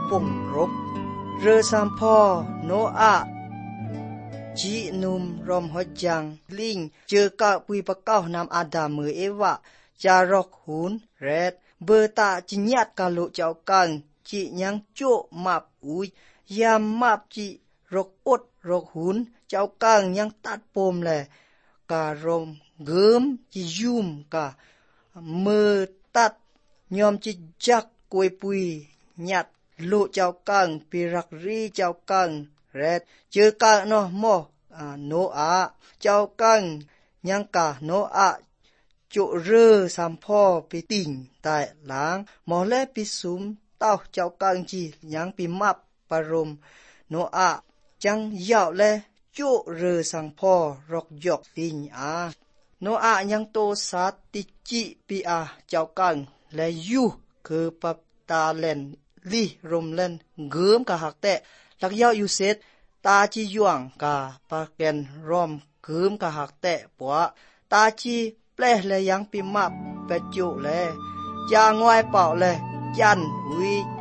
ป่งรบเรือสามพ่อโนอาจีนุมรอมหดจังลิงเจอกะปุยปะเก้านำอาดามือเอวะจารกหุนแรดเบอตาจิญญาตกาโลเจ้ากังจิยังโจมับอุยยามมับจิรกอดรกหุนเจ้ากังยังตัดปมแลการมเกิมจิยุมกะมือตัดยอมจิจักกวยปุยหยัดโลเจ้ากังปิรักรีเจ้ากังแรดเจอกะเนาะมอโนอาเจ้ากังยังกะโนอาจุเรือสามพ่อไปติ่งแต่หลังหมอและปิสุมเต้าเจ้ากังจียังปิมับปรมโนอาจังยาวและจุเรือสังพ่อรกยกติงอาโนอายังโตสาติจิปีอาเจ้ากังและยูคือปับตาเลนลีรมเลนเกิมกะหักแตะลักยาวอยู่เสร็จตาจีย่วงกาปาแกนรอมเกิมกะหักแตะปัวตาจีแปลและยังปิมับเปจุแลจางวยเป่าแลจันวิ